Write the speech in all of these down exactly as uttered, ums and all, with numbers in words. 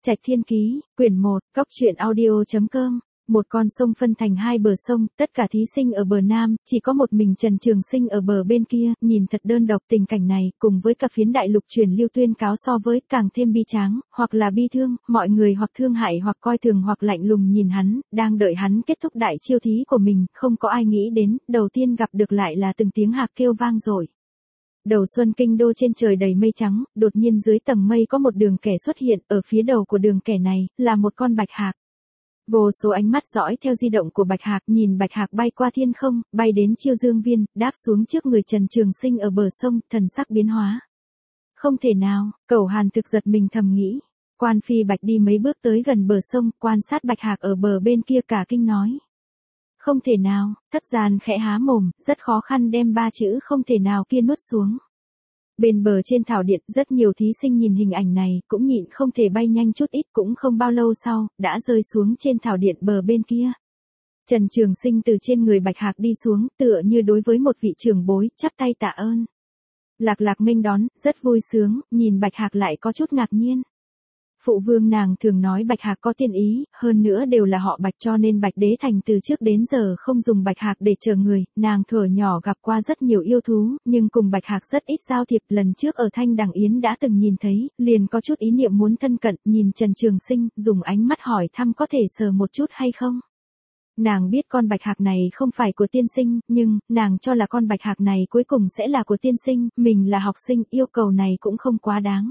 Trạch Thiên Ký, quyển một, cóc truyện audio chấm com. Một con sông phân thành hai bờ sông, tất cả thí sinh ở bờ nam, chỉ có một mình Trần Trường Sinh ở bờ bên kia, nhìn thật đơn độc. Tình cảnh này, cùng với cả phiến đại lục truyền lưu tuyên cáo so với, càng thêm bi tráng, hoặc là bi thương, mọi người hoặc thương hại hoặc coi thường hoặc lạnh lùng nhìn hắn, đang đợi hắn kết thúc đại chiêu thí của mình, không có ai nghĩ đến, đầu tiên gặp được lại là từng tiếng hạc kêu vang dội. Đầu xuân kinh đô trên trời đầy mây trắng, đột nhiên dưới tầng mây có một đường kẻ xuất hiện, ở phía đầu của đường kẻ này, là một con bạch hạc. Vô số ánh mắt dõi theo di động của bạch hạc, nhìn bạch hạc bay qua thiên không, bay đến Chiêu Dương Viên, đáp xuống trước người Trần Trường Sinh ở bờ sông, thần sắc biến hóa. Không thể nào, Cẩu Hàn thực giật mình thầm nghĩ. Quan Phi Bạch đi mấy bước tới gần bờ sông, quan sát bạch hạc ở bờ bên kia cả kinh nói. Không thể nào, Thất Gian khẽ há mồm, rất khó khăn đem ba chữ không thể nào kia nuốt xuống. Bên bờ trên thảo điện, rất nhiều thí sinh nhìn hình ảnh này, cũng nhịn không thể bay nhanh chút ít, cũng không bao lâu sau, đã rơi xuống trên thảo điện bờ bên kia. Trần Trường Sinh từ trên người bạch hạc đi xuống, tựa như đối với một vị trưởng bối, chắp tay tạ ơn. Lạc Lạc nghênh đón, rất vui sướng, nhìn bạch hạc lại có chút ngạc nhiên. Phụ vương nàng thường nói bạch hạc có tiên ý, hơn nữa đều là họ bạch, cho nên bạch đế thành từ trước đến giờ không dùng bạch hạc để chờ người. Nàng thuở nhỏ gặp qua rất nhiều yêu thú, nhưng cùng bạch hạc rất ít giao thiệp. Lần trước ở Thanh Đằng Yến đã từng nhìn thấy, liền có chút ý niệm muốn thân cận, nhìn Trần Trường Sinh, dùng ánh mắt hỏi thăm có thể sờ một chút hay không. Nàng biết con bạch hạc này không phải của tiên sinh, nhưng, nàng cho là con bạch hạc này cuối cùng sẽ là của tiên sinh, mình là học sinh, yêu cầu này cũng không quá đáng.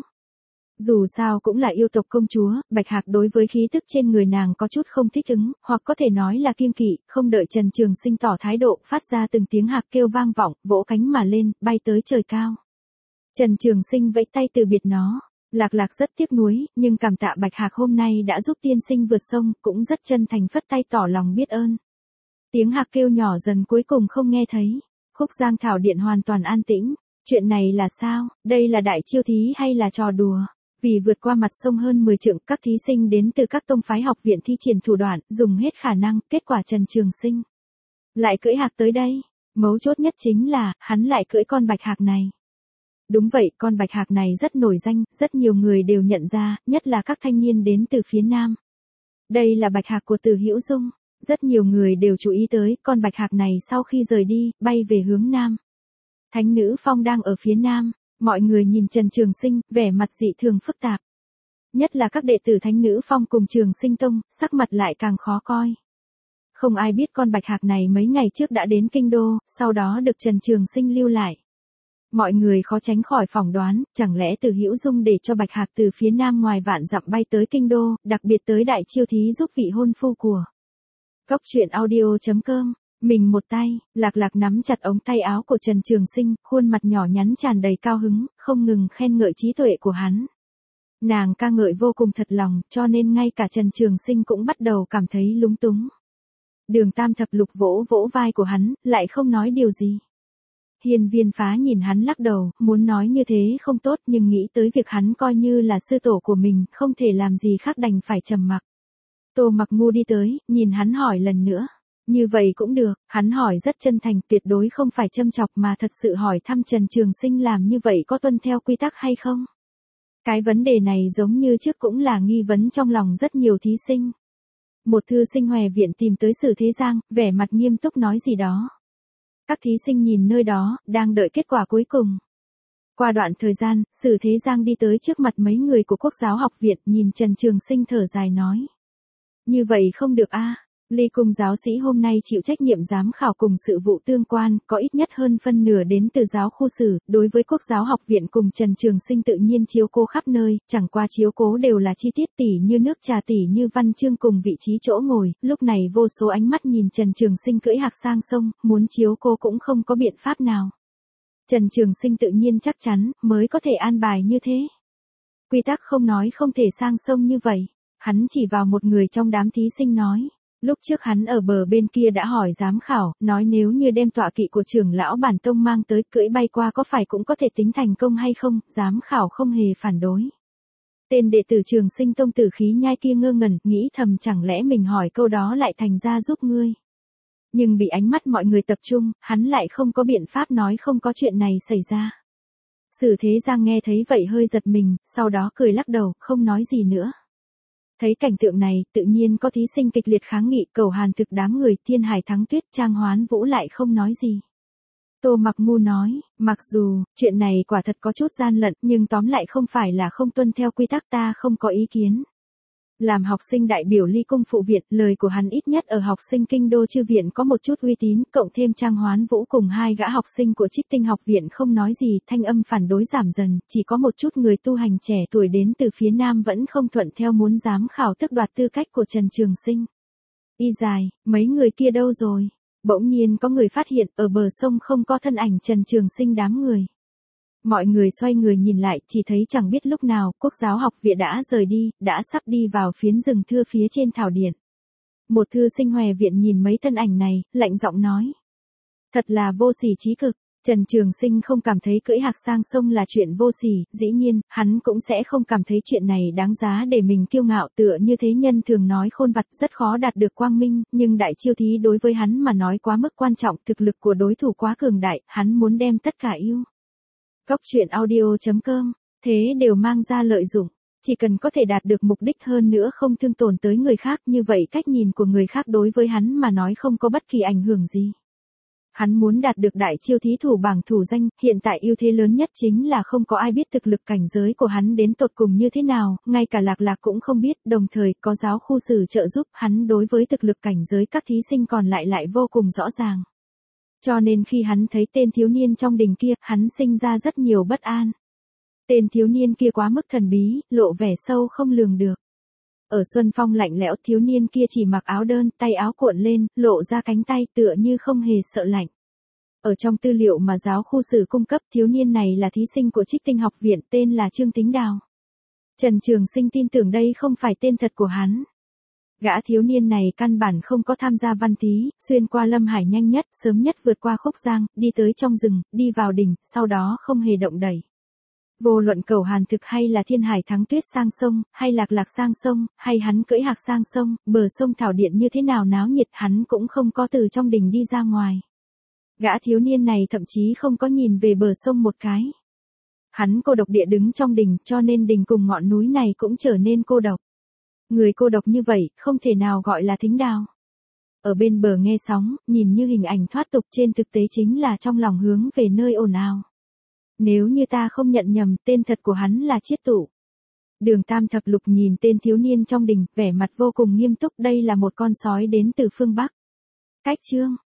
Dù sao cũng là yêu tộc công chúa, bạch hạc đối với khí tức trên người nàng có chút không thích ứng, hoặc có thể nói là kiêng kỵ. Không đợi Trần Trường Sinh tỏ thái độ, phát ra từng tiếng hạc kêu vang vọng, vỗ cánh mà lên, bay tới trời cao. Trần Trường Sinh vẫy tay từ biệt nó. Lạc Lạc rất tiếc nuối, nhưng cảm tạ bạch hạc hôm nay đã giúp tiên sinh vượt sông, cũng rất chân thành phất tay tỏ lòng biết ơn. Tiếng hạc kêu nhỏ dần cuối cùng không nghe thấy. Khúc Giang thảo điện hoàn toàn an tĩnh. Chuyện này là sao, đây là đại chiêu thí hay là trò đùa? Vì vượt qua mặt sông hơn mười trượng, các thí sinh đến từ các tông phái học viện thi triển thủ đoạn, dùng hết khả năng, kết quả Trần Trường Sinh lại cưỡi hạc tới đây. Mấu chốt nhất chính là, hắn lại cưỡi con bạch hạc này. Đúng vậy, con bạch hạc này rất nổi danh, rất nhiều người đều nhận ra, nhất là các thanh niên đến từ phía nam. Đây là bạch hạc của Từ Hữu Dung. Rất nhiều người đều chú ý tới, con bạch hạc này sau khi rời đi, bay về hướng nam. Thánh Nữ Phong đang ở phía nam. Mọi người nhìn Trần Trường Sinh, vẻ mặt dị thường phức tạp. Nhất là các đệ tử Thánh Nữ Phong cùng Trường Sinh Tông, sắc mặt lại càng khó coi. Không ai biết con bạch hạc này mấy ngày trước đã đến kinh đô, sau đó được Trần Trường Sinh lưu lại. Mọi người khó tránh khỏi phỏng đoán, chẳng lẽ Từ Hữu Dung để cho bạch hạc từ phía nam ngoài vạn dặm bay tới kinh đô, đặc biệt tới đại chiêu thí giúp vị hôn phu của. Cóc truyện audio chấm com. Mình một tay, Lạc Lạc nắm chặt ống tay áo của Trần Trường Sinh, khuôn mặt nhỏ nhắn tràn đầy cao hứng, không ngừng khen ngợi trí tuệ của hắn. Nàng ca ngợi vô cùng thật lòng, cho nên ngay cả Trần Trường Sinh cũng bắt đầu cảm thấy lúng túng. Đường Tam Thập Lục vỗ vỗ vai của hắn, lại không nói điều gì. Hiên Viên Phá nhìn hắn lắc đầu, muốn nói như thế không tốt, nhưng nghĩ tới việc hắn coi như là sư tổ của mình, không thể làm gì khác đành phải trầm mặc. Tô Mặc Ngu đi tới, nhìn hắn hỏi lần nữa. Như vậy cũng được, hắn hỏi rất chân thành, tuyệt đối không phải châm chọc mà thật sự hỏi thăm Trần Trường Sinh làm như vậy có tuân theo quy tắc hay không. Cái vấn đề này giống như trước cũng là nghi vấn trong lòng rất nhiều thí sinh. Một thư sinh Hòe viện tìm tới Sử Thế Giang, vẻ mặt nghiêm túc nói gì đó. Các thí sinh nhìn nơi đó, đang đợi kết quả cuối cùng. Qua đoạn thời gian, Sử Thế Giang đi tới trước mặt mấy người của Quốc giáo học viện, nhìn Trần Trường Sinh thở dài nói. Như vậy không được a. Ly Cung giáo sĩ hôm nay chịu trách nhiệm giám khảo cùng sự vụ tương quan, có ít nhất hơn phân nửa đến từ giáo khu sử, đối với Quốc giáo học viện cùng Trần Trường Sinh tự nhiên chiếu cố khắp nơi, chẳng qua chiếu cố đều là chi tiết tỉ như nước trà tỉ như văn chương cùng vị trí chỗ ngồi. Lúc này vô số ánh mắt nhìn Trần Trường Sinh cưỡi hạc sang sông, muốn chiếu cố cũng không có biện pháp nào. Trần Trường Sinh tự nhiên chắc chắn, mới có thể an bài như thế. Quy tắc không nói không thể sang sông như vậy. Hắn chỉ vào một người trong đám thí sinh nói. Lúc trước hắn ở bờ bên kia đã hỏi giám khảo, nói nếu như đem tọa kỵ của trưởng lão bản tông mang tới cưỡi bay qua có phải cũng có thể tính thành công hay không, giám khảo không hề phản đối. Tên đệ tử Trường Sinh Tông Tử Khí Nhai kia ngơ ngẩn, nghĩ thầm chẳng lẽ mình hỏi câu đó lại thành ra giúp ngươi. Nhưng bị ánh mắt mọi người tập trung, hắn lại không có biện pháp nói không có chuyện này xảy ra. Sử Thế Giang nghe thấy vậy hơi giật mình, sau đó cười lắc đầu, không nói gì nữa. Thấy cảnh tượng này, tự nhiên có thí sinh kịch liệt kháng nghị, cầu hàn thực đám người, Thiên Hải thắng Tuyết, Trang Hoán Vũ lại không nói gì. Tô Mặc Ngu nói, mặc dù, chuyện này quả thật có chút gian lận, nhưng tóm lại không phải là không tuân theo quy tắc, ta không có ý kiến. Làm học sinh đại biểu Ly Cung Phụ Viện, lời của hắn ít nhất ở học sinh kinh đô chư viện có một chút uy tín, cộng thêm Trang Hoán Vũ cùng hai gã học sinh của Trích Tinh học viện không nói gì, thanh âm phản đối giảm dần, chỉ có một chút người tu hành trẻ tuổi đến từ phía Nam vẫn không thuận theo muốn giám khảo tước đoạt tư cách của Trần Trường Sinh. Y dài, mấy người kia đâu rồi? Bỗng nhiên có người phát hiện ở bờ sông không có thân ảnh Trần Trường Sinh đám người. Mọi người xoay người nhìn lại, chỉ thấy chẳng biết lúc nào, Quốc giáo học viện đã rời đi, đã sắp đi vào phiến rừng thưa phía trên thảo điện. Một thư sinh Hòe viện nhìn mấy thân ảnh này, lạnh giọng nói. Thật là vô sỉ trí cực, Trần Trường Sinh không cảm thấy cưỡi hạc sang sông là chuyện vô sỉ, dĩ nhiên, hắn cũng sẽ không cảm thấy chuyện này đáng giá để mình kiêu ngạo, tựa như thế nhân thường nói khôn vặt rất khó đạt được quang minh, nhưng đại chiêu thí đối với hắn mà nói quá mức quan trọng, thực lực của đối thủ quá cường đại, hắn muốn đem tất cả yêu. Góc truyện audio chấm com, thế đều mang ra lợi dụng, chỉ cần có thể đạt được mục đích hơn nữa không thương tổn tới người khác, như vậy cách nhìn của người khác đối với hắn mà nói không có bất kỳ ảnh hưởng gì. Hắn muốn đạt được đại chiêu thí thủ bảng thủ danh, hiện tại ưu thế lớn nhất chính là không có ai biết thực lực cảnh giới của hắn đến tột cùng như thế nào, ngay cả Lạc Lạc cũng không biết, đồng thời có giáo khu sử trợ giúp hắn đối với thực lực cảnh giới các thí sinh còn lại lại vô cùng rõ ràng. Cho nên khi hắn thấy tên thiếu niên trong đình kia, hắn sinh ra rất nhiều bất an. Tên thiếu niên kia quá mức thần bí, lộ vẻ sâu không lường được. Ở xuân phong lạnh lẽo, thiếu niên kia chỉ mặc áo đơn, tay áo cuộn lên, lộ ra cánh tay tựa như không hề sợ lạnh. Ở trong tư liệu mà giáo khu sử cung cấp, thiếu niên này là thí sinh của Trích Tinh học viện, tên là Trương Tính Đào. Trần Trường Sinh tin tưởng đây không phải tên thật của hắn. Gã thiếu niên này căn bản không có tham gia văn thí, xuyên qua Lâm Hải nhanh nhất, sớm nhất vượt qua Khúc Giang, đi tới trong rừng, đi vào đỉnh, sau đó không hề động đẩy. Vô luận cầu hàn thực hay là Thiên Hải thắng Tuyết sang sông, hay Lạc Lạc sang sông, hay hắn cưỡi hạc sang sông, bờ sông thảo điện như thế nào náo nhiệt hắn cũng không có từ trong đình đi ra ngoài. Gã thiếu niên này thậm chí không có nhìn về bờ sông một cái. Hắn cô độc địa đứng trong đình, cho nên đình cùng ngọn núi này cũng trở nên cô độc. Người cô độc như vậy, không thể nào gọi là Thính Đào. Ở bên bờ nghe sóng, nhìn như hình ảnh thoát tục, trên thực tế chính là trong lòng hướng về nơi ồn ào. Nếu như ta không nhận nhầm, tên thật của hắn là Chiết Tụ. Đường Tam Thập Lục nhìn tên thiếu niên trong đình, vẻ mặt vô cùng nghiêm túc, đây là một con sói đến từ phương Bắc. Cách chương